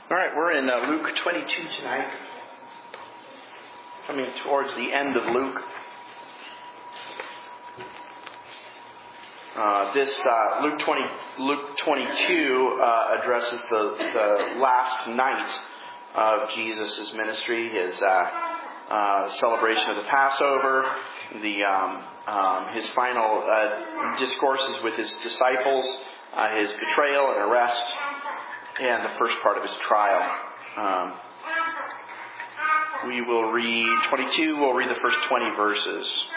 All right, we're in Luke 22 tonight. Coming towards the end of Luke. Luke 22 addresses the last night of Jesus' ministry, his celebration of the Passover, his final discourses with his disciples, his betrayal and arrest, and the first part of his trial. We will read 22, we'll read the first 20 verses.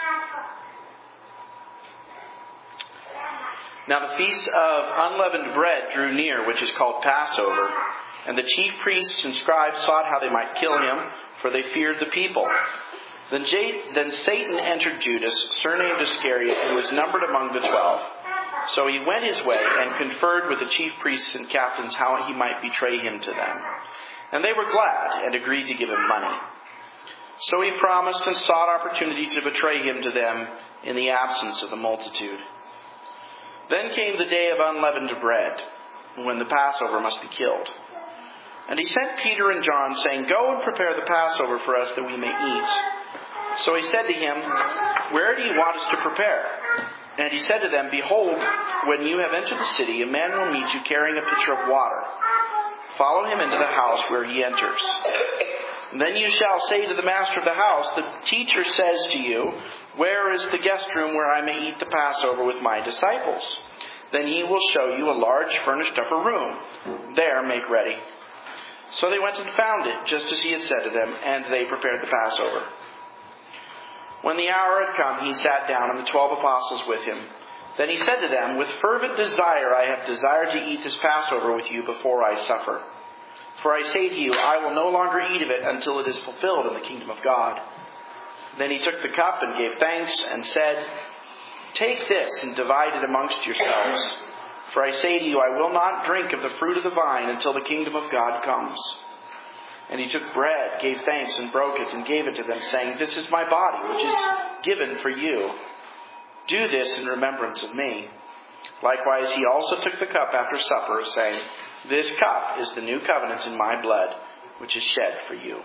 Now the feast of unleavened bread drew near, which is called Passover, and the chief priests and scribes sought how they might kill him, for they feared the people. Then Satan entered Judas, surnamed Iscariot, who was numbered among the 12. So he went his way and conferred with the chief priests and captains how he might betray him to them. And they were glad and agreed to give him money. So he promised and sought opportunity to betray him to them in the absence of the multitude. Then came the day of unleavened bread, when the Passover must be killed. And he sent Peter and John, saying, "Go and prepare the Passover for us that we may eat." So he said to him, "Where do you want us to prepare?" And he said to them, "Behold, when you have entered the city, a man will meet you carrying a pitcher of water. Follow him into the house where he enters. And then you shall say to the master of the house, 'The teacher says to you, where is the guest room where I may eat the Passover with my disciples?' Then he will show you a large furnished upper room. There make ready." So they went and found it, just as he had said to them, and they prepared the Passover. When the hour had come, he sat down, and the 12 apostles with him. Then he said to them, "With fervent desire I have desired to eat this Passover with you before I suffer. For I say to you, I will no longer eat of it until it is fulfilled in the kingdom of God." Then he took the cup and gave thanks and said, "Take this and divide it amongst yourselves. For I say to you, I will not drink of the fruit of the vine until the kingdom of God comes." And he took bread, gave thanks, and broke it, and gave it to them, saying, "This is my body, which is given for you. Do this in remembrance of me." Likewise, he also took the cup after supper, saying, "This cup is the new covenant in my blood, which is shed for you."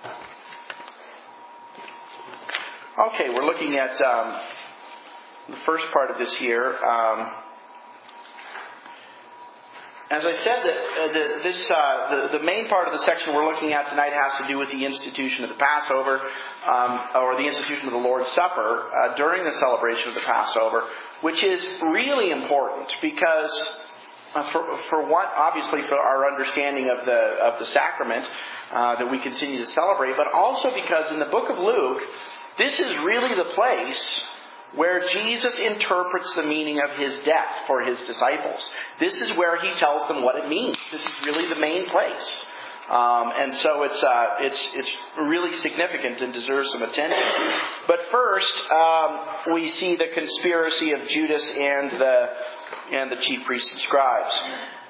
Okay, we're looking at the first part of this here. As I said, the main part of the section we're looking at tonight has to do with the institution of the Passover, or the institution of the Lord's Supper during the celebration of the Passover, which is really important because, for one, obviously for our understanding of the sacrament that we continue to celebrate, but also because in the book of Luke, this is really the place where Jesus interprets the meaning of his death for his disciples. This is where he tells them what it means. This is really the main place. And so it's really significant and deserves some attention. But first, we see the conspiracy of Judas and the chief priests and scribes.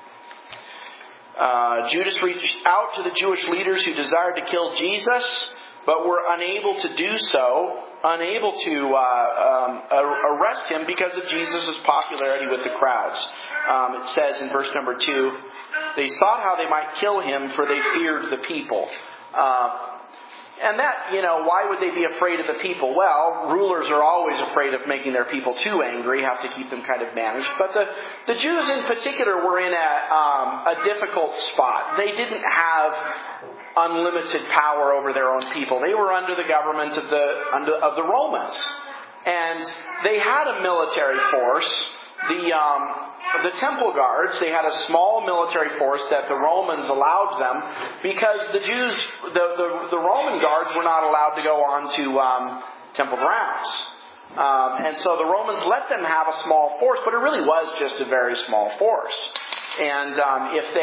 Judas reached out to the Jewish leaders who desired to kill Jesus, but were unable to do so, unable to arrest him because of Jesus' popularity with the crowds. It says in verse number 2, they sought how they might kill him, for they feared the people. And that, why would they be afraid of the people? Well, rulers are always afraid of making their people too angry, have to keep them kind of managed. But the Jews in particular were in a difficult spot. They didn't have unlimited power over their own people. They were under the government of the Romans. And they had a military force. The temple guards, they had a small military force that the Romans allowed them because the Jews, the Roman guards were not allowed to go on to temple grounds. And so the Romans let them have a small force, but it really was just a very small force. And if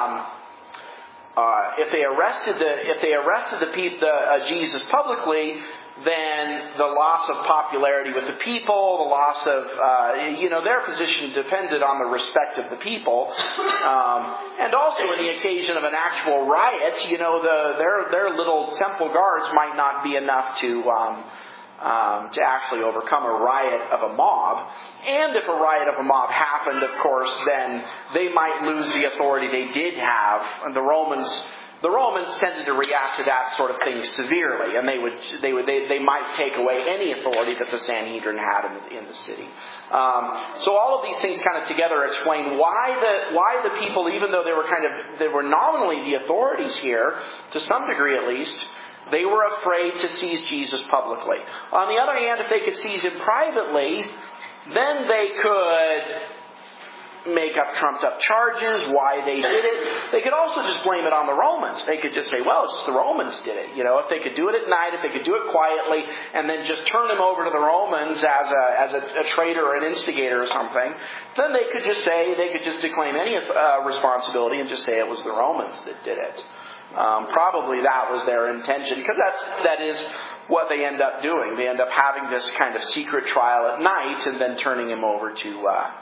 they arrested Jesus publicly, then the loss of popularity with the people, the loss of their position depended on the respect of the people, and also in the occasion of an actual riot, their little temple guards might not be enough to to actually overcome a riot of a mob. And if a riot of a mob happened, of course, then they might lose the authority they did have. And the Romans tended to react to that sort of thing severely, and they might take away any authority that the Sanhedrin had in the city. So all of these things kind of together explain why the people, even though they were nominally the authorities here, to some degree at least, they were afraid to seize Jesus publicly. On the other hand, if they could seize him privately, then they could make up trumped up charges, why they did it. They could also just blame it on the Romans. They could just say, well, it's just the Romans did it. If they could do it at night, if they could do it quietly, and then just turn him over to the Romans as a traitor or an instigator or something, then they could just declaim any responsibility and just say it was the Romans that did it. Probably that was their intention, because that is what they end up doing. They end up having this kind of secret trial at night and then turning him over to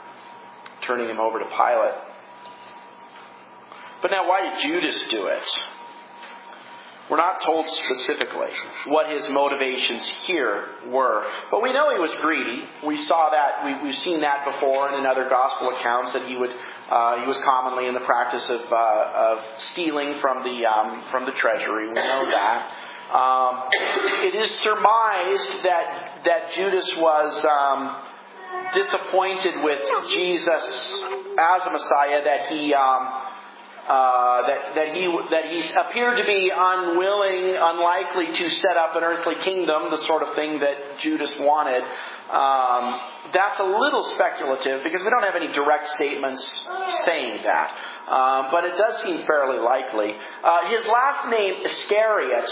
Pilate. But now, why did Judas do it? We're not told specifically what his motivations here were. But we know he was greedy. We saw that. We've seen that before and in other gospel accounts that he was commonly in the practice of stealing from the treasury. We know that. It is surmised that Judas was disappointed with Jesus as a Messiah, that he appeared to be unlikely to set up an earthly kingdom, the sort of thing that Judas wanted. That's a little speculative because we don't have any direct statements saying that. But it does seem fairly likely. His last name, Iscariot,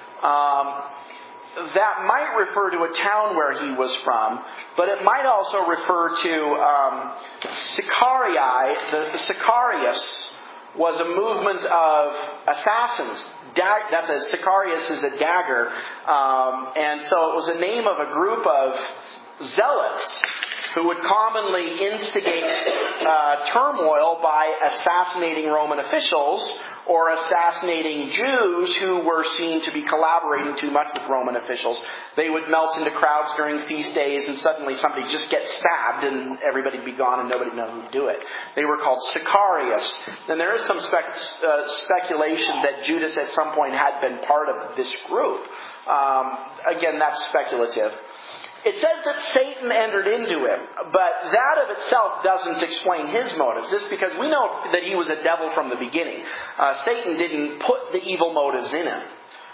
that might refer to a town where he was from, but it might also refer to Sicarii. The Sicarius was a movement of assassins. Sicarius is a dagger. And so it was a name of a group of zealots who would commonly instigate turmoil by assassinating Roman officials or assassinating Jews who were seen to be collaborating too much with Roman officials. They would melt into crowds during feast days, and suddenly somebody just gets stabbed and everybody would be gone and nobody would know who'd do it. They were called Sicarius. And there is some speculation that Judas at some point had been part of this group. Again, that's speculative. It says that Satan entered into him, but that of itself doesn't explain his motives. Just because we know that he was a devil from the beginning. Satan didn't put the evil motives in him.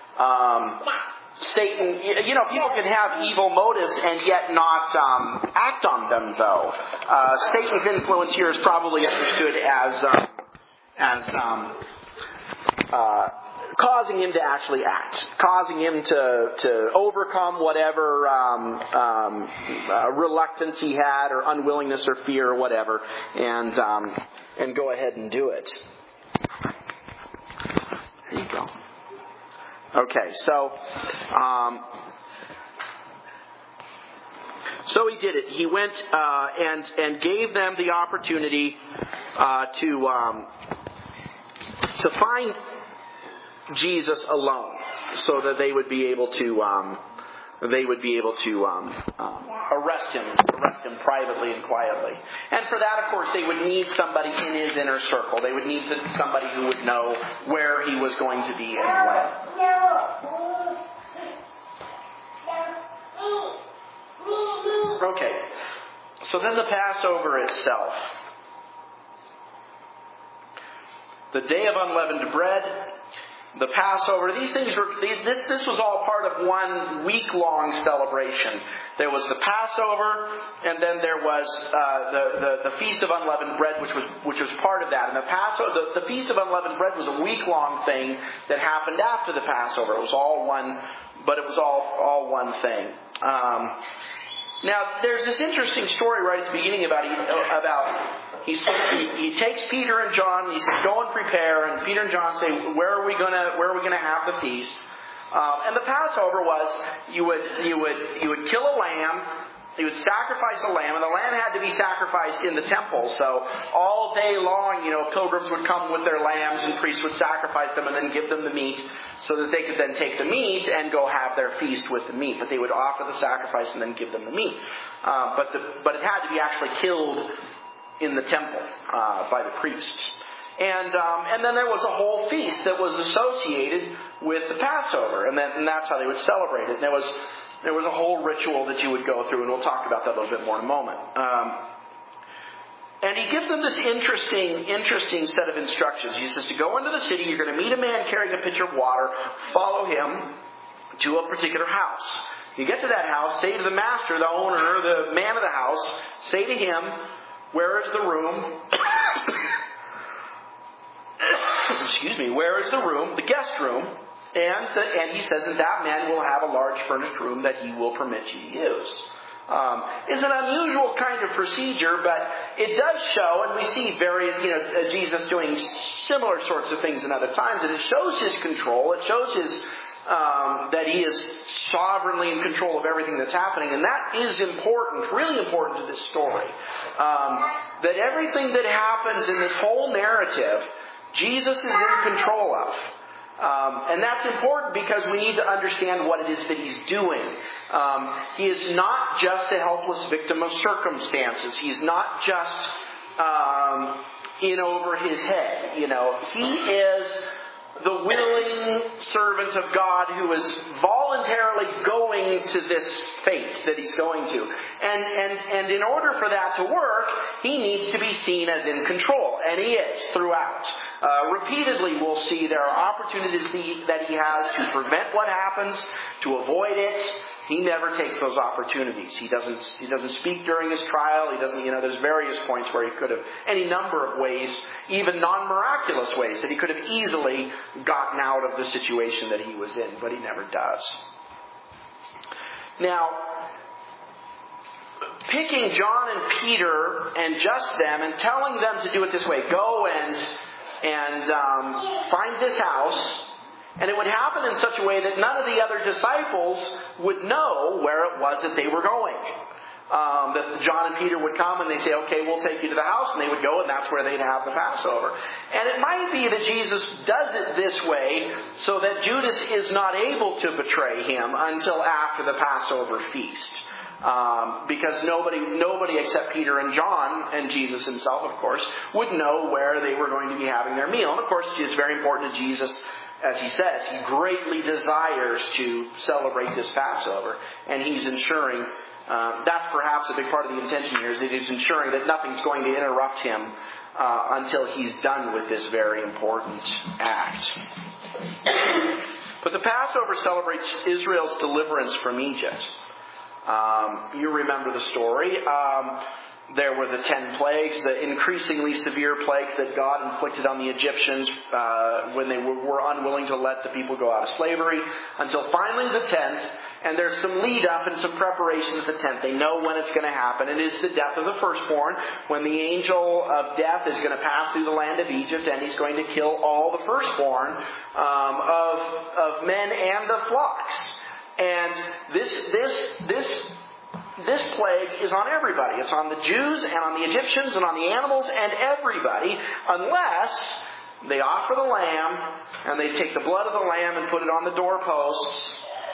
Satan, people can have evil motives and yet not act on them, though. Satan's influence here is probably understood as causing him to actually act, causing him to overcome whatever reluctance he had, or unwillingness, or fear, or whatever, and go ahead and do it. There you go. Okay, so he did it. He went and gave them the opportunity to find Jesus alone, so that they would be able to arrest him privately and quietly. And for that, of course, they would need somebody in his inner circle. They would need somebody who would know where he was going to be and when. Okay, so then the Passover itself. The Day of Unleavened Bread, the Passover, these things were, this was all part of one week-long celebration. There was the Passover, and then there was the Feast of Unleavened Bread, which was part of that. And the Feast of Unleavened Bread was a week-long thing that happened after the Passover. It was all one, but it was all one thing. Now, there's this interesting story right at the beginning about he takes Peter and John and he says, "Go and prepare." And Peter and John say, "Where are we gonna have the feast?" And the Passover was you would kill a lamb he would sacrifice a lamb, and the lamb had to be sacrificed in the temple. So all day long, pilgrims would come with their lambs, and priests would sacrifice them and then give them the meat so that they could then take the meat and go have their feast with the meat. But they would offer the sacrifice and then give them the meat. But it had to be actually killed in the temple by the priests. And then there was a whole feast that was associated with the Passover, and that's how they would celebrate it. And there was a whole ritual that you would go through, and we'll talk about that a little bit more in a moment. And he gives them this interesting set of instructions. He says to go into the city, you're going to meet a man carrying a pitcher of water, follow him to a particular house. You get to that house, say to the master, the owner, the man of the house, say to him, where is the room? Excuse me, where is the room? The guest room. And he says that man will have a large furnished room that he will permit you to use. It's an unusual kind of procedure, but it does show, and we see various, Jesus doing similar sorts of things in other times, and it shows his control. It shows his that he is sovereignly in control of everything that's happening, and that is important, really important to this story. That everything that happens in this whole narrative, Jesus is in control of. And that's important because we need to understand what it is that he's doing. He is not just a helpless victim of circumstances. He's not just in over his head. He is the willing servant of God who is voluntarily going to this fate that he's going to. And in order for that to work, he needs to be seen as in control. And he is throughout. Repeatedly we'll see there are opportunities that he has to prevent what happens, to avoid it. He never takes those opportunities. He doesn't speak during his trial. He doesn't, there's various points where he could have, any number of ways, even non-miraculous ways, that he could have easily gotten out of the situation that he was in, but he never does. Now, picking John and Peter and just them and telling them to do it this way, go and find this house. And it would happen in such a way that none of the other disciples would know where it was that they were going. That John and Peter would come and they say, okay, we'll take you to the house. And they would go, and that's where they'd have the Passover. And it might be that Jesus does it this way so that Judas is not able to betray him until after the Passover feast. Because nobody except Peter and John, and Jesus himself, of course, would know where they were going to be having their meal. And of course, it's very important to Jesus. As he says, he greatly desires to celebrate this Passover. And he's ensuring, that's perhaps a big part of the intention here, is that he's ensuring that nothing's going to interrupt him until he's done with this very important act. But the Passover celebrates Israel's deliverance from Egypt. You remember the story. There were the 10 plagues, the increasingly severe plagues that God inflicted on the Egyptians when they were unwilling to let the people go out of slavery, until finally the 10th. And there's some lead up and some preparation at the 10th. They know when it's going to happen. It is the death of the firstborn, when the angel of death is going to pass through the land of Egypt, and he's going to kill all the firstborn of men and of flocks. And this plague is on everybody. It's on the Jews and on the Egyptians and on the animals and everybody, unless they offer the lamb and they take the blood of the lamb and put it on the doorposts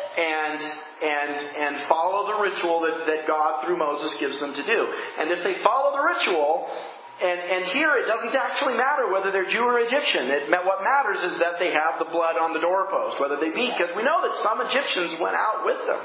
and follow the ritual that God through Moses gives them to do. And if they follow the ritual, and here it doesn't actually matter whether they're Jew or Egyptian. What matters is that they have the blood on the doorpost, whether they be, because we know that some Egyptians went out with them.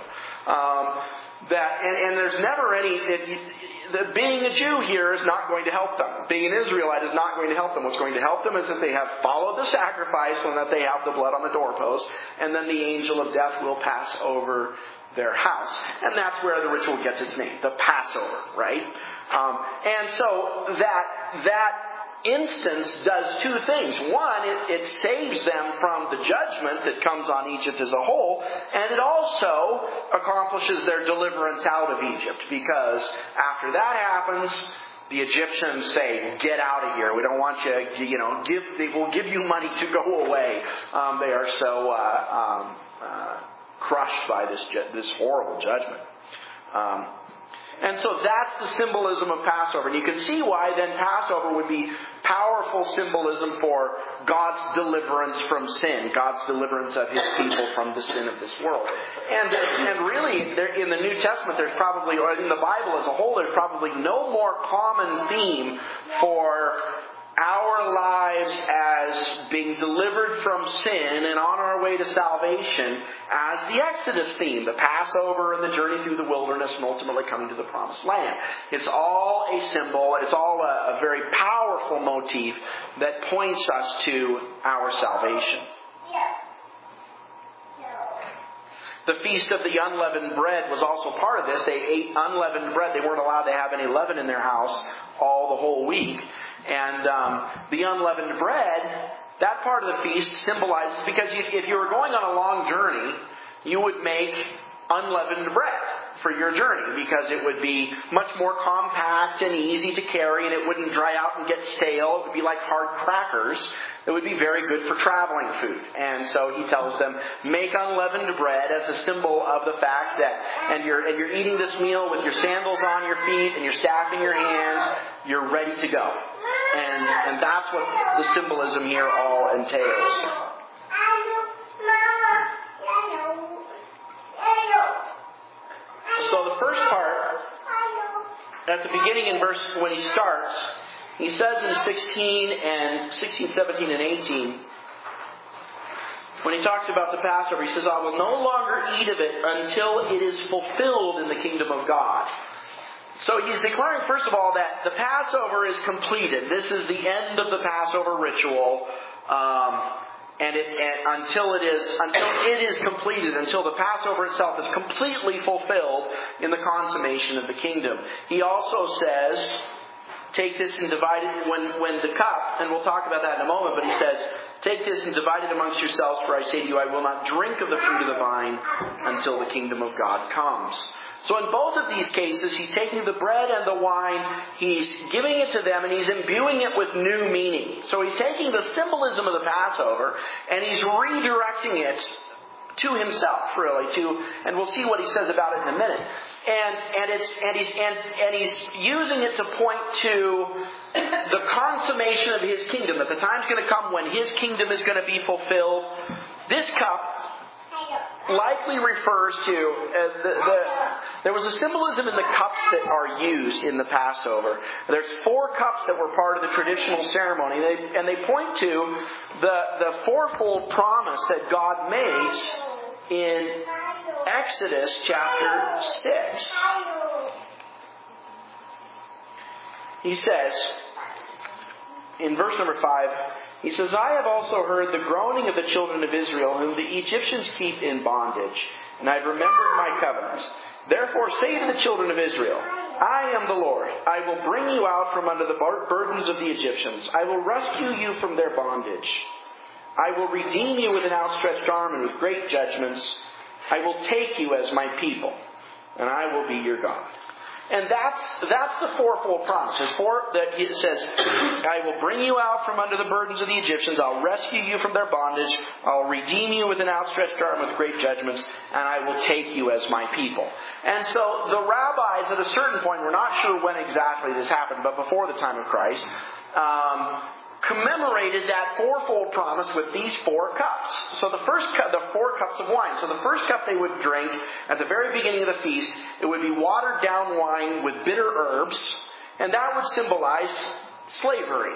And there's never any. Being a Jew here is not going to help them. Being an Israelite is not going to help them. What's going to help them is that they have followed the sacrifice and that they have the blood on the doorpost, and then the angel of death will pass over their house. And that's where the ritual gets its name, the Passover, right? And so that instance does two things. One, it saves them from the judgment that comes on Egypt as a whole, and it also accomplishes their deliverance out of Egypt, because after that happens, the Egyptians say, get out of here. We don't want you, they will give you money to go away. They are so crushed by this horrible judgment. And so that's the symbolism of Passover. And you can see why then Passover would be powerful symbolism for God's deliverance from sin, God's deliverance of His people from the sin of this world. And really, in the New Testament, there's probably, or in the Bible as a whole, there's probably no more common theme for our lives as being delivered from sin and on our way to salvation as the Exodus theme, the Passover and the journey through the wilderness and ultimately coming to the Promised Land. It's all a symbol, it's all a very powerful motif that points us to our salvation. The Feast of the Unleavened Bread was also part of this. They ate unleavened bread. They weren't allowed to have any leaven in their house the whole week. And the unleavened bread, that part of the feast symbolizes, because if you were going on a long journey, you would make unleavened bread for your journey, because it would be much more compact and easy to carry, and it wouldn't dry out and get stale. It would be like hard crackers. It would be very good for traveling food. And so he tells them, make unleavened bread as a symbol of the fact that, and you're eating this meal with your sandals on your feet and your staff in your hand, you're ready to go. And that's what the symbolism here all entails. So the first part, at the beginning in verse, when he starts, he says in 16, 17, and 18, when he talks about the Passover, he says, I will no longer eat of it until it is fulfilled in the kingdom of God. So he's declaring, first of all, that the Passover is completed. This is the end of the Passover ritual. Until it is completed, until the Passover itself is completely fulfilled in the consummation of the kingdom. He also says, take this and divide it when the cup, and we'll talk about that in a moment, but he says, take this and divide it amongst yourselves, for I say to you, I will not drink of the fruit of the vine until the kingdom of God comes. So in both of these cases, he's taking the bread and the wine, he's giving it to them, and he's imbuing it with new meaning. So he's taking the symbolism of the Passover, and he's redirecting it to himself, really. And we'll see what he says about it in a minute. And he's using it to point to the consummation of his kingdom, that the time's going to come when his kingdom is going to be fulfilled. This cup likely refers to there was a symbolism in the cups that are used in the Passover. There's 4 cups that were part of the traditional ceremony, and they point to the fourfold promise that God makes in Exodus chapter 6. He says, in verse number 5, he says, I have also heard the groaning of the children of Israel, whom the Egyptians keep in bondage, and I have remembered my covenants. Therefore say to the children of Israel, I am the Lord. I will bring you out from under the burdens of the Egyptians. I will rescue you from their bondage. I will redeem you with an outstretched arm and with great judgments. I will take you as my people, and I will be your God. And that's the fourfold promise. It says, I will bring you out from under the burdens of the Egyptians. I'll rescue you from their bondage. I'll redeem you with an outstretched arm with great judgments. And I will take you as my people. And so the rabbis at a certain point, we're not sure when exactly this happened, but before the time of Christ, commemorated that fourfold promise with these 4 cups. So the first cup, the 4 cups of wine. So the first cup they would drink at the very beginning of the feast, it would be watered down wine with bitter herbs, and that would symbolize slavery,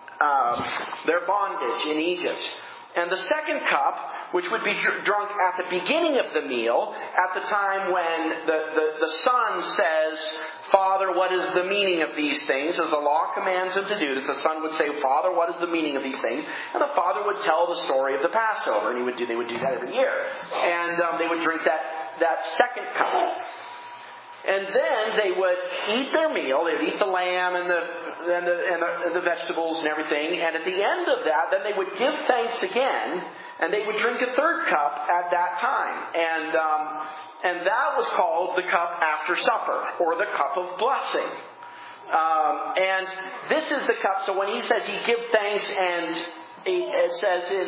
their bondage in Egypt. And the second cup, which would be drunk at the beginning of the meal, at the time when the son says, Father, what is the meaning of these things? As the law commands him to do, that the son would say, Father, what is the meaning of these things? And the father would tell the story of the Passover, and they would do that every year. And they would drink that second cup. And then they would eat their meal. They would eat the lamb and the vegetables and everything. And at the end of that, then they would give thanks again, and they would drink a third cup at that time. And that was called the cup after supper, or the cup of blessing. And this is the cup. So when he says he give thanks, and it says in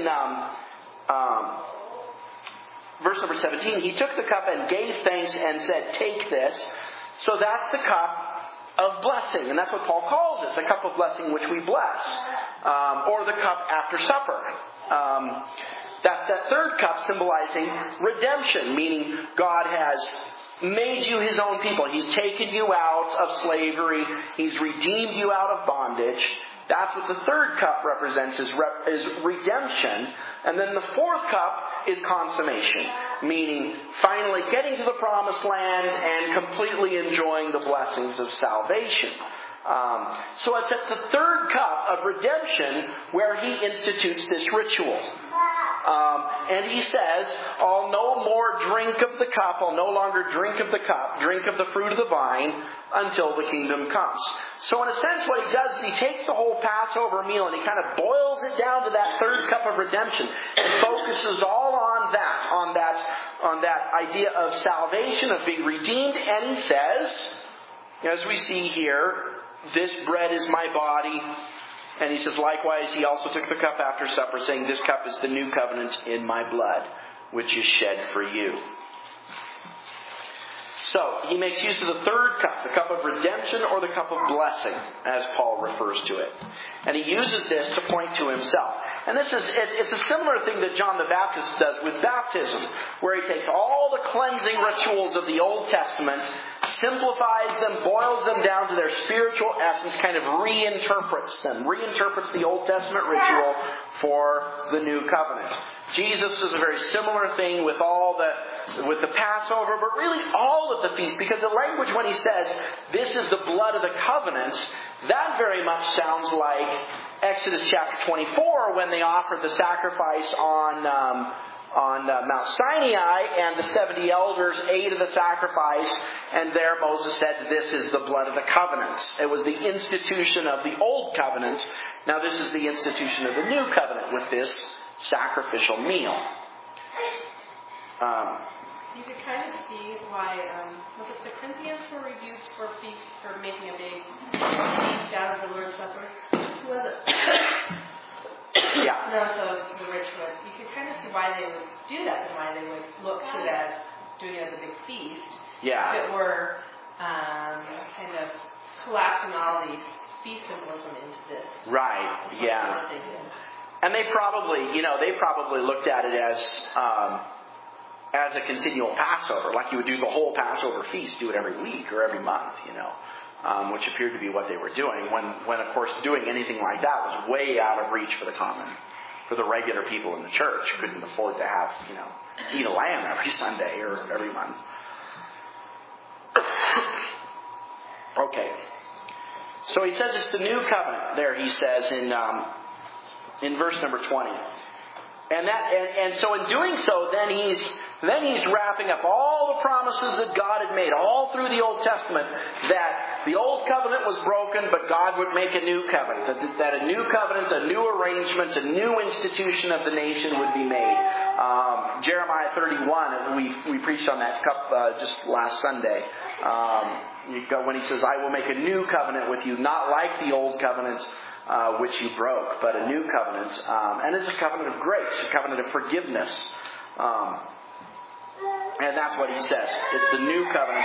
verse number 17, he took the cup and gave thanks and said, take this. So that's the cup of blessing. And that's what Paul calls it, the cup of blessing which we bless. Or the cup after supper. That's that third cup symbolizing redemption, meaning God has made you His own people. He's taken you out of slavery. He's redeemed you out of bondage. That's what the third cup represents, is redemption. And then the fourth cup is consummation, meaning finally getting to the promised land and completely enjoying the blessings of salvation. So it's at the third cup of redemption where he institutes this ritual. And he says, I'll no more drink of the cup, I'll no longer drink of the cup, drink of the fruit of the vine, until the kingdom comes. So in a sense what he does is he takes the whole Passover meal and he kind of boils it down to that third cup of redemption and focuses all on that idea of salvation, of being redeemed. And he says, as we see here, this bread is my body. And he says, likewise, he also took the cup after supper, saying, this cup is the new covenant in my blood, which is shed for you. So, he makes use of the third cup, the cup of redemption or the cup of blessing, as Paul refers to it. And he uses this to point to himself. And it's a similar thing that John the Baptist does with baptism, where he takes all the cleansing rituals of the Old Testament, simplifies them, boils them down to their spiritual essence, kind of reinterprets the Old Testament ritual for the new covenant. Jesus is a very similar thing with the Passover, but really all of the feasts, because the language when he says, this is the blood of the covenant, that very much sounds like Exodus chapter 24, when they offered the sacrifice on Mount Sinai, and the 70 elders ate of the sacrifice, and there Moses said, this is the blood of the covenant. It was the institution of the old covenant. Now this is the institution of the new covenant with this sacrificial meal. You could kind of see why, was it the Corinthians who were rebuked for making a big feast out of the Lord's Supper? Who was it? Yeah. No, so the rich would. You could kind of see why they would do that and why they would look to it as doing it as a big feast. Yeah. If it were kind of collapsing all these feast symbolism into this. Right. Yeah. What they did. And they probably looked at it as a continual Passover, like you would do the whole Passover feast, do it every week or every month, which appeared to be what they were doing. When of course doing anything like that was way out of reach for the regular people in the church. Couldn't afford to have, eat a lamb every Sunday or every month. Okay. So he says it's the new covenant. There he says in verse number 20. And so in doing so, then he's wrapping up all the promises that God had made all through the Old Testament, that the old covenant was broken, but God would make a new covenant, that a new covenant, a new arrangement, a new institution of the nation would be made. Jeremiah 31, we preached on that just last Sunday, when he says, I will make a new covenant with you, not like the old covenant, which you broke, but a new covenant. And it's a covenant of grace, a covenant of forgiveness. And that's what he says. It's the new covenant.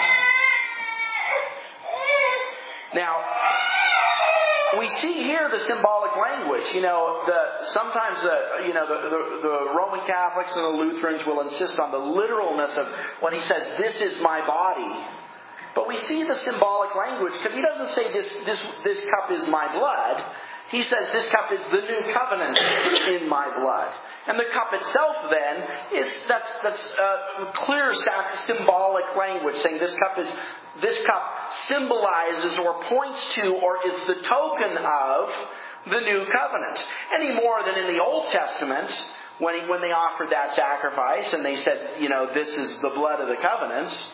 Now, we see here the symbolic language. Sometimes the Roman Catholics and the Lutherans will insist on the literalness of when he says, this is my body. But we see the symbolic language, because he doesn't say this cup is my blood. He says this cup is the new covenant in my blood. And the cup itself then that's clear symbolic language, saying this cup symbolizes or points to or is the token of the new covenant. Any more than in the Old Testament, when they offered that sacrifice and they said, this is the blood of the covenants.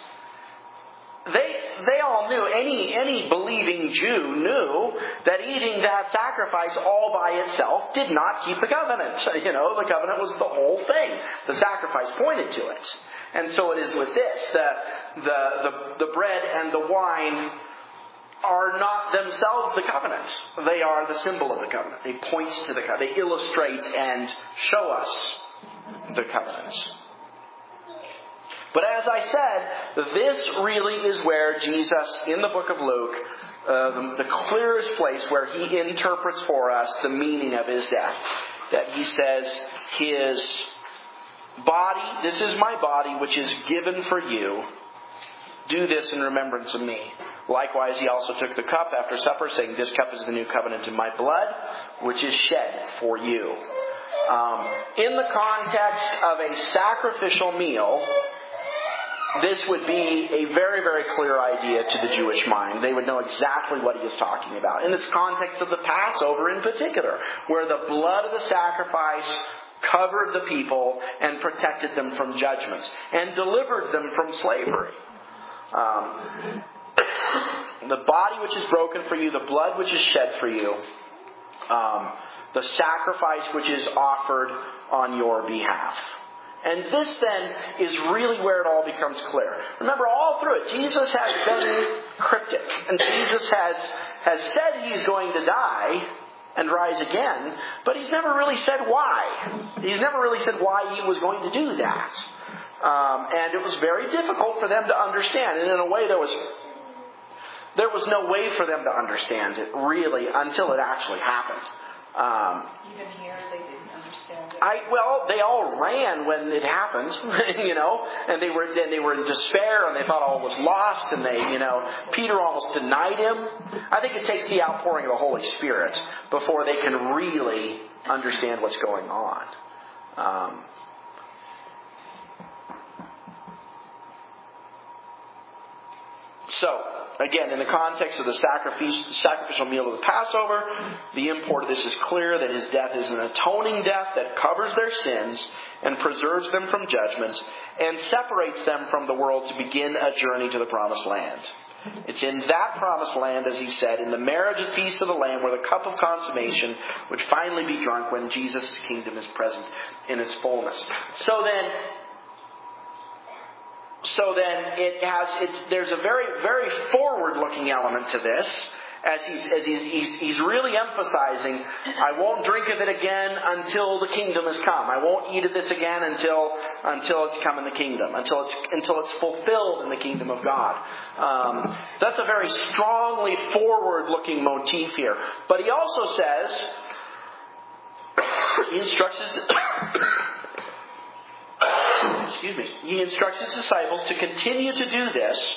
They all knew, any believing Jew knew that eating that sacrifice all by itself did not keep the covenant. The covenant was the whole thing. The sacrifice pointed to it. And so it is with this. The bread and the wine are not themselves the covenants. They are the symbol of the covenant. They point to the covenant. They illustrate and show us the covenants. But as I said, this really is where Jesus, in the book of Luke, the clearest place where he interprets for us the meaning of his death. That he says, his body, this is my body which is given for you. Do this in remembrance of me. Likewise, he also took the cup after supper, saying, this cup is the new covenant in my blood, which is shed for you. In the context of a sacrificial meal, this would be a very, very clear idea to the Jewish mind. They would know exactly what he is talking about. In this context of the Passover in particular, where the blood of the sacrifice covered the people and protected them from judgment and delivered them from slavery. The body which is broken for you, the blood which is shed for you, the sacrifice which is offered on your behalf. And this then is really where it all becomes clear. Remember, all through it, Jesus has been cryptic. And Jesus has said he's going to die and rise again, but he's never really said why. He's never really said why he was going to do that. And it was very difficult for them to understand. And in a way, there was no way for them to understand it, really, until it actually happened. Even here, they didn't understand it. They all ran when it happened, and they were in despair, and they thought all was lost, and Peter almost denied him. I think it takes the outpouring of the Holy Spirit before they can really understand what's going on. So, again, in the context of the sacrificial meal of the Passover, the import of this is clear, that his death is an atoning death that covers their sins and preserves them from judgment and separates them from the world to begin a journey to the promised land. It's in that promised land, as he said, in the marriage feast of the Lamb, where the cup of consummation would finally be drunk when Jesus' kingdom is present in its fullness. So then there's a very, very forward-looking element to this, as he's really emphasizing, I won't drink of it again until the kingdom has come. I won't eat of this again until it's come in the kingdom, until it's fulfilled in the kingdom of God. That's a very strongly forward-looking motif here. But he also says, he instructs his disciples to continue to do this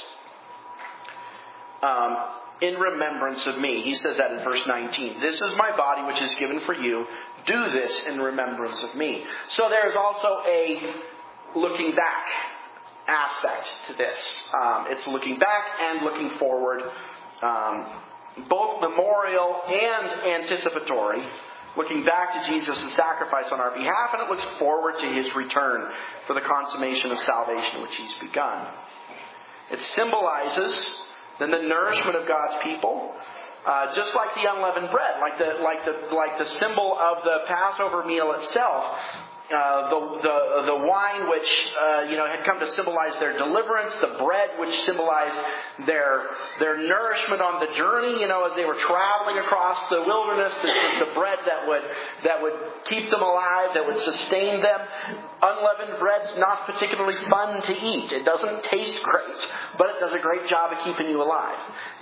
in remembrance of me. He says that in verse 19. This is my body which is given for you. Do this in remembrance of me. So there's also a looking back aspect to this. It's looking back and looking forward, both memorial and anticipatory. Looking back to Jesus' sacrifice on our behalf, and it looks forward to his return for the consummation of salvation which he's begun. It symbolizes then the nourishment of God's people, just like the unleavened bread, like the symbol of the Passover meal itself. The wine which had come to symbolize their deliverance, the bread which symbolized their nourishment on the journey, as they were traveling across the wilderness. This was the bread that would keep them alive, that would sustain them. Unleavened bread's not particularly fun to eat. It doesn't taste great, but it does a great job of keeping you alive.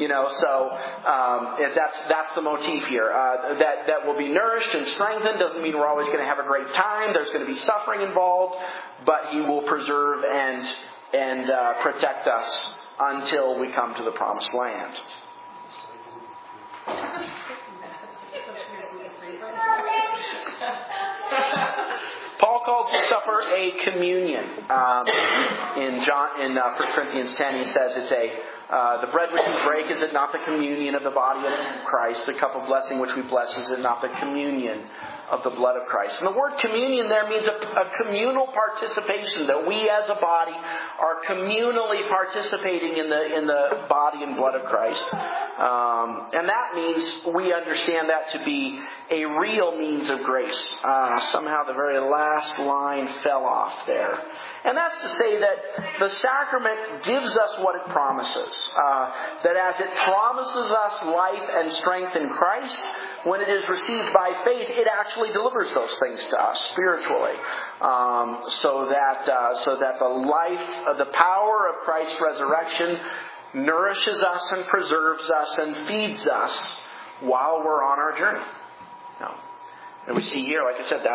That's the motif here. That will be nourished and strengthened. Doesn't mean we're always going to have a great time. There's going to be suffering involved, but he will preserve and protect us until we come to the promised land. Paul calls the supper a communion. In 1 Corinthians 10, he says it's the bread which we break, is it not the communion of the body of Christ? The cup of blessing which we bless, is it not the communion of the blood of Christ? And the word communion there means a communal participation, that we as a body are communally participating in the body and blood of Christ. And that means we understand that to be a real means of grace. Somehow the very last line fell off there. And that's to say that the sacrament gives us what it promises. That as it promises us life and strength in Christ, when it is received by faith, it actually delivers those things to us spiritually, so that the life, the power of Christ's resurrection nourishes us and preserves us and feeds us while we're on our journey. And we see here, like I said,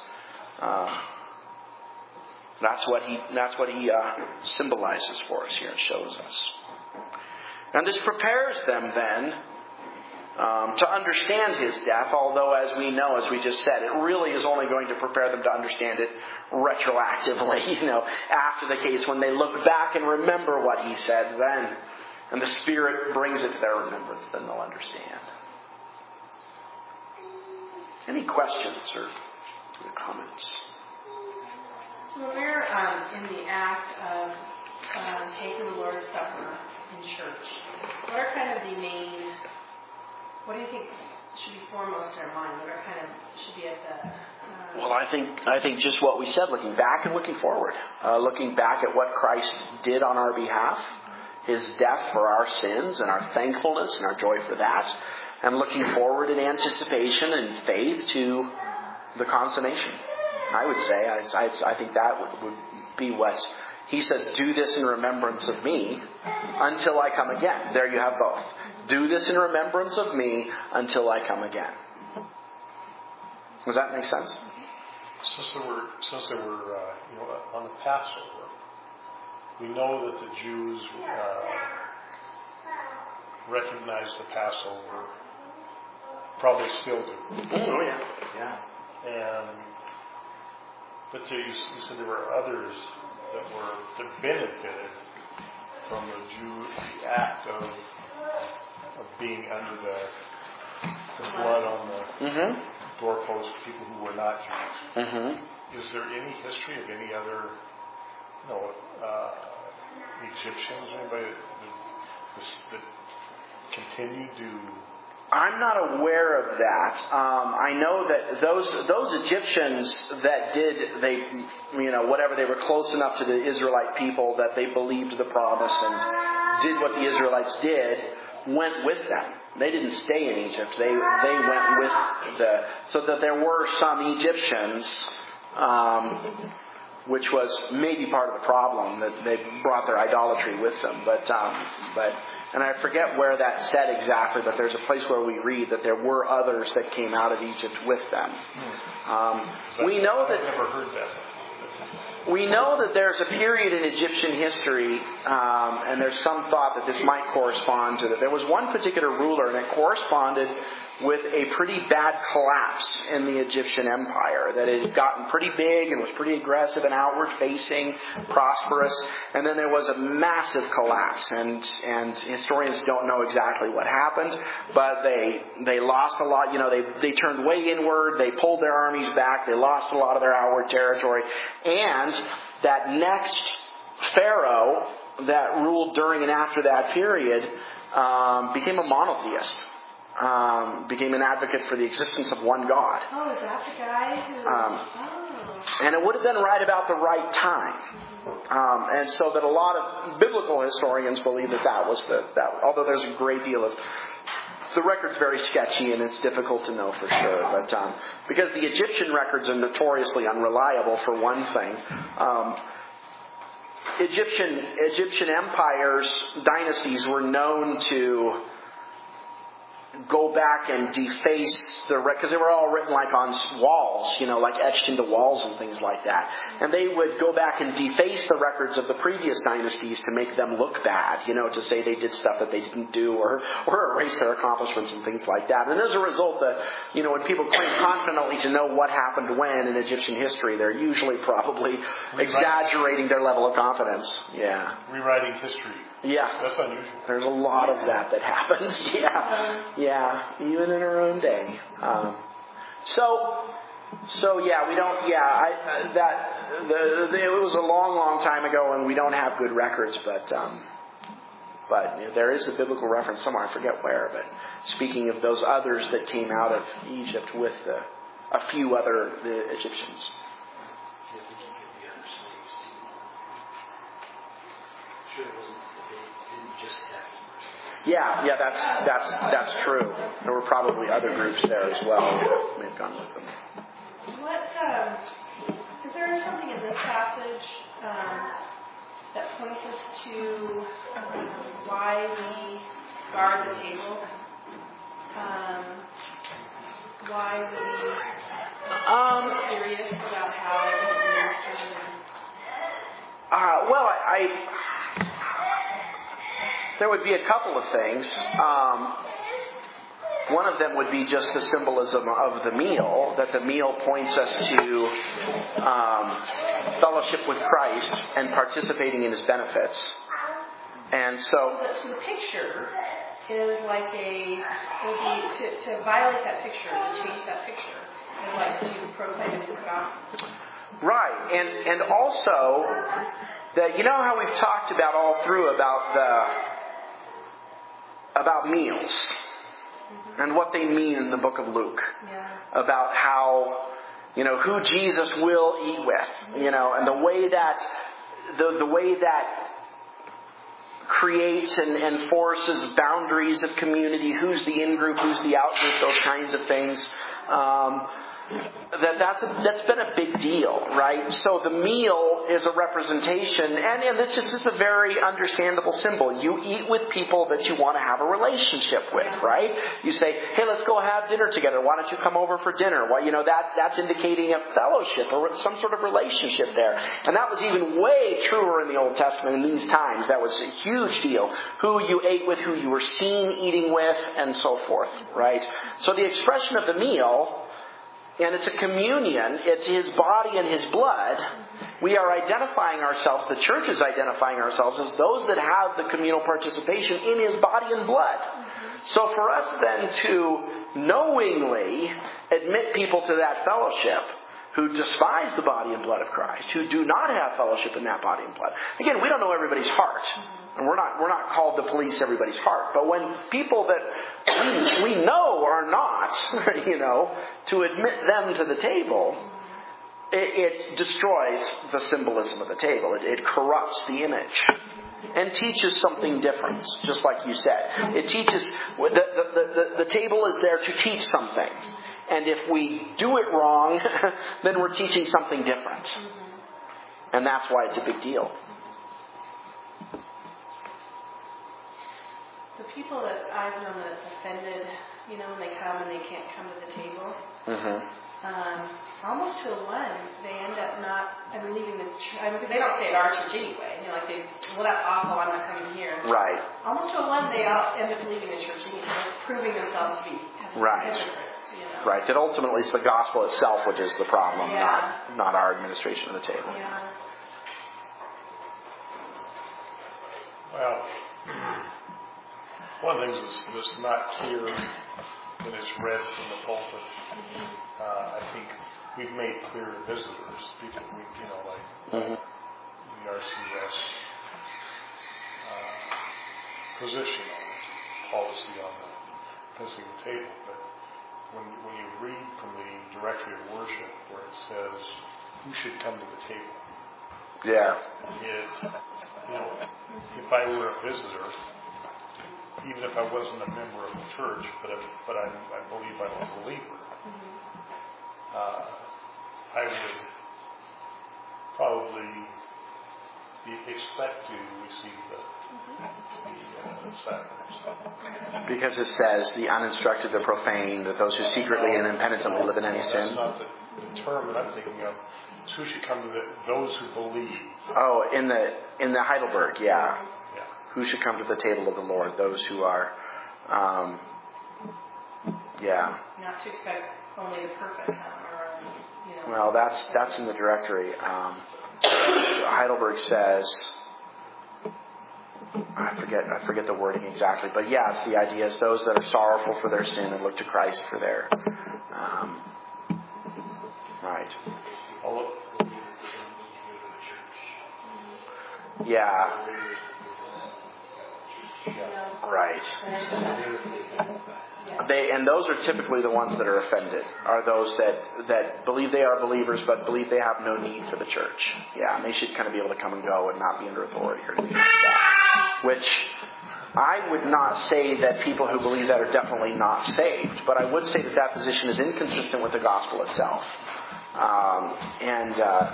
that's what he symbolizes for us here and shows us. And this prepares them then to understand his death, although as we know, as we just said, it really is only going to prepare them to understand it retroactively, after the case, when they look back and remember what he said then, and the Spirit brings it to their remembrance, then they'll understand. Any questions or comments? So when we're in the act of taking the Lord's Supper in church, what are kind of the main, what do you think should be foremost in our mind? What are kind of, should be at the... Well, I think just what we said, looking back and looking forward. Looking back at what Christ did on our behalf, his death for our sins and our thankfulness and our joy for that. And looking forward in anticipation and faith to the consummation. I would say, I think that would be what he says, do this in remembrance of me until I come again. There you have both. Do this in remembrance of me until I come again. Does that make sense? Since they were on the Passover, we know that the Jews recognized the Passover. Probably still do. Oh yeah. But you said there were others that benefited from the act of being under the blood on the doorpost, people who were not Jews. Mm-hmm. Is there any history of any other, Egyptians, anybody that continued to? I'm not aware of that. I know that those Egyptians that did, whatever, they were close enough to the Israelite people that they believed the promise and did what the Israelites did, went with them. They didn't stay in Egypt. They went with so that there were some Egyptians, which was maybe part of the problem, that they brought their idolatry with them. But and I forget where that's said exactly, but there's a place where we read that there were others that came out of Egypt with them. We know that. I've never heard that. We know that there's a period in Egyptian history, and there's some thought that this might correspond to that. There was one particular ruler, and it corresponded with a pretty bad collapse in the Egyptian empire. That it had gotten pretty big and was pretty aggressive and outward-facing, prosperous, and then there was a massive collapse. And historians don't know exactly what happened, but they lost a lot. They turned way inward. They pulled their armies back. They lost a lot of their outward territory, and that next pharaoh that ruled during and after that period became a monotheist. Became an advocate for the existence of one God. Oh, is that the guy who... And it would have been right about the right time. And so that a lot of biblical historians believe that was that. Although there's a great deal of... The record's very sketchy and it's difficult to know for sure. But because the Egyptian records are notoriously unreliable, for one thing. Egyptian empires, dynasties were known to go back and deface because they were all written like on walls, like etched into walls and things like that. And they would go back and deface the records of the previous dynasties to make them look bad, to say they did stuff that they didn't do or erase their accomplishments and things like that. And as a result, when people claim confidently to know what happened when in Egyptian history, they're usually probably exaggerating their level of confidence. Yeah. Rewriting history. Yeah. That's unusual. There's a lot of that happens. Yeah, even in our own day. It was a long time ago, and we don't have good records, but there is a biblical reference somewhere, I forget where, but speaking of those others that came out of Egypt with a few other the Egyptians. didn't just have. Yeah, that's true. There were probably other groups there as well who may have gone with them. Is there something in this passage that points us to why we guard the table? Why we are serious about how it's administered? Well, there would be a couple of things. One of them would be just the symbolism of the meal, that the meal points us to fellowship with Christ and participating in His benefits. And so the picture is like to violate that picture, to change that picture, is like to proclaim a different gospel. Right, and also that, you know how we've talked about all through about meals and what they mean in the book of Luke, about how, who Jesus will eat with, and the way that creates and enforces boundaries of community, who's the in-group, who's the out-group, those kinds of things. That's been a big deal, right? So the meal is a representation, and it's just a very understandable symbol. You eat with people that you want to have a relationship with, right? You say, hey, let's go have dinner together. Why don't you come over for dinner? Well, that's indicating a fellowship or some sort of relationship there. And that was even way truer in the Old Testament in these times. That was a huge deal. Who you ate with, who you were seen eating with, and so forth, right? So the expression of the meal, and it's a communion, it's His body and His blood. We are identifying ourselves, the church is identifying ourselves as those that have the communal participation in His body and blood. So for us then to knowingly admit people to that fellowship who despise the body and blood of Christ, who do not have fellowship in that body and blood. Again, we don't know everybody's heart. And we're not called to police everybody's heart. But when people that we know are not, to admit them to the table, it destroys the symbolism of the table. It corrupts the image and teaches something different, just like you said. It teaches, the table is there to teach something. And if we do it wrong, then we're teaching something different. And that's why it's a big deal. The people that I've known that's offended, when they come and they can't come to the table, almost to a one, they end up leaving the church. They don't stay at our church anyway. That's awful, I'm not coming here. Right. Almost to a one, they all end up leaving the church anyway, proving themselves to be hypocrites. Right. That ultimately it's the gospel itself which is the problem, not our administration of the table. Yeah. Well, one of the things that's not clear when it's read from the pulpit, I think we've made clear to visitors, people like the RCS position on it, policy on the passing the table. But when you read from the directory of worship where it says who should come to the table, if I were a visitor, even if I wasn't a member of the church, but I believe I'm a believer, I would probably expect to receive the sacraments. Because it says the uninstructed, the profane, that those who secretly and impenitently live in any sin. That's not the term that I'm thinking of. It's who should come to those who believe. Oh, in the Heidelberg, yeah. Who should come to the table of the Lord? Those who are, Not to expect only the perfect, Well, that's in the directory. Heidelberg says, I forget the wording exactly, but it's the idea is those that are sorrowful for their sin and look to Christ for their, right. Yeah. Right. And those are typically the ones that are offended, are those that believe they are believers but believe they have no need for the church. Yeah, and they should kind of be able to come and go and not be under authority or anything like that. which I would not say that people who believe that are definitely not saved, but I would say that that position is inconsistent with the gospel itself. And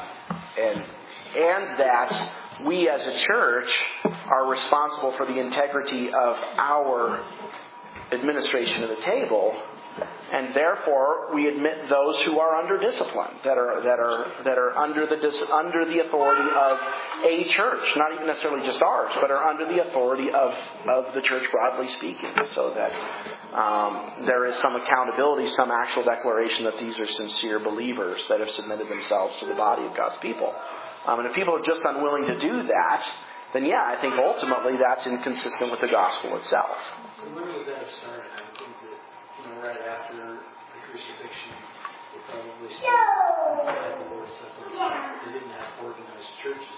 that we as a church are responsible for the integrity of our administration of the table, and therefore we admit those who are under discipline, that are under the authority of a church, not even necessarily just ours, but are under the authority of the church broadly speaking, so that there is some accountability, some actual declaration that these are sincere believers that have submitted themselves to the body of God's people. And if people are just unwilling to do that, then I think ultimately that's inconsistent with the gospel itself. So when would that have started? I think that, right after the crucifixion, they probably started the Lord's Supper. They didn't have organized churches.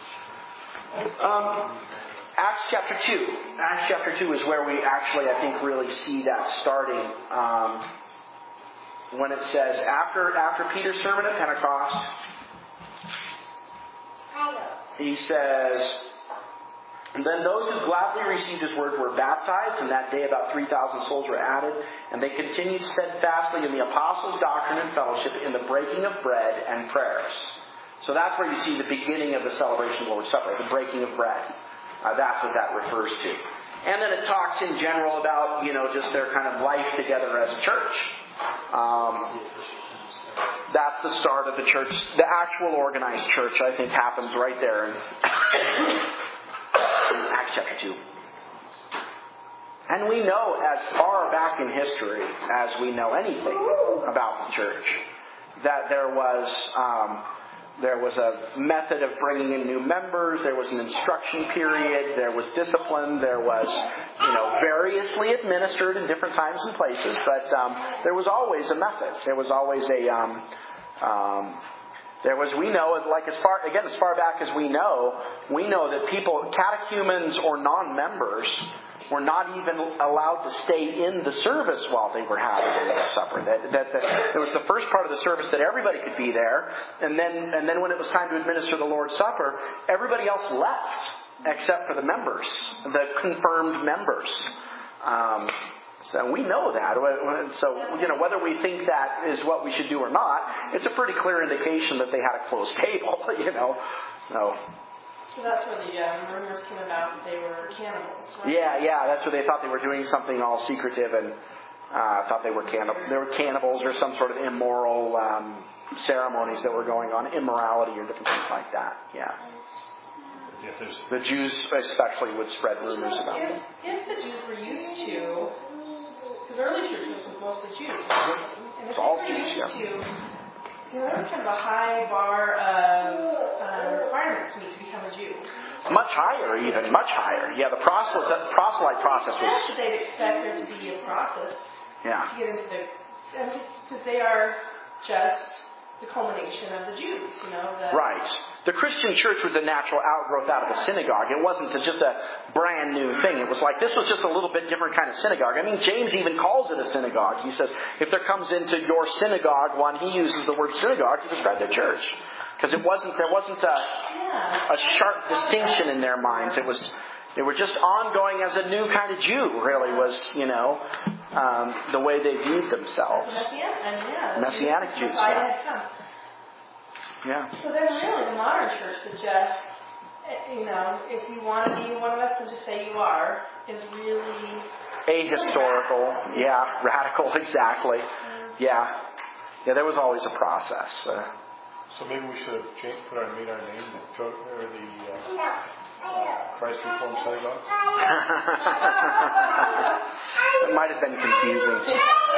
Acts chapter 2. Acts chapter 2 is where we actually, I think, really see that starting. When it says, after Peter's sermon at Pentecost, he says, and then those who gladly received his word were baptized, and that day about 3,000 souls were added, and they continued steadfastly in the apostles' doctrine and fellowship, in the breaking of bread and prayers. So that's where you see the beginning of the celebration of the Lord's Supper, the breaking of bread. That's what that refers to. And then it talks in general about, just their kind of life together as a church. That's the start of the church. The actual organized church, I think, happens right there in Acts chapter 2. And we know as far back in history as we know anything about the church, that there was a method of bringing in new members. There was an instruction period. There was discipline. There was, variously administered in different times and places. But there was always a method. There was always we know, like as far back as we know that people, catechumens or non-members, were not even allowed to stay in the service while they were having the supper. That there was the first part of the service that everybody could be there, and then when it was time to administer the Lord's Supper, everybody else left except for the members, the confirmed members. So we know that. So, whether we think that is what we should do or not, it's a pretty clear indication that they had a closed table. So. So that's where the rumors came about that they were cannibals, right? Yeah, that's where they thought they were doing something all secretive and thought they were cannibals or some sort of immoral ceremonies that were going on, immorality or different things like that. Yeah. The Jews especially would spread rumors about them. If the Jews were used to, because early church was mostly Jews, and it's all Jews, there was kind of a high bar of requirements to me to become a Jew. Much higher. Yeah, the proselyte process was. Yes, they'd expect there to be a process. Yeah. To get into because they are just the culmination of the Jews, Right. The Christian church was the natural outgrowth out of a synagogue. It wasn't just a brand new thing. It was like, this was just a little bit different kind of synagogue. I mean, James even calls it a synagogue. He says, if there comes into your synagogue one, he uses the word synagogue to describe their church. Because there wasn't a sharp distinction in their minds. They were just ongoing as a new kind of Jew, really, was, the way they viewed themselves. Messianic Jews. Yeah. So then really the modern church suggests, if you want to be one of us and just say you are, is really ahistorical. Yeah, radical, exactly. Yeah, there was always a process. So maybe we should have made our name the Christ Reformed Synagogue? It might have been confusing.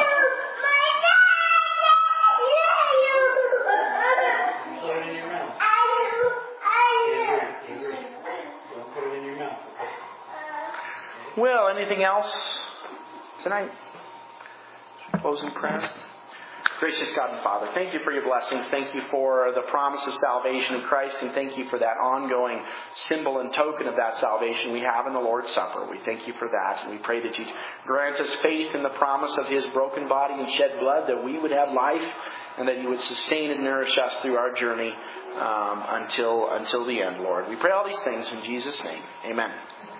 Well, anything else tonight? Closing prayer. Gracious God and Father, thank you for your blessings. Thank you for the promise of salvation in Christ, and thank you for that ongoing symbol and token of that salvation we have in the Lord's Supper. We thank you for that, and we pray that you grant us faith in the promise of his broken body and shed blood, that we would have life, and that you would sustain and nourish us through our journey until the end, Lord. We pray all these things in Jesus' name. Amen.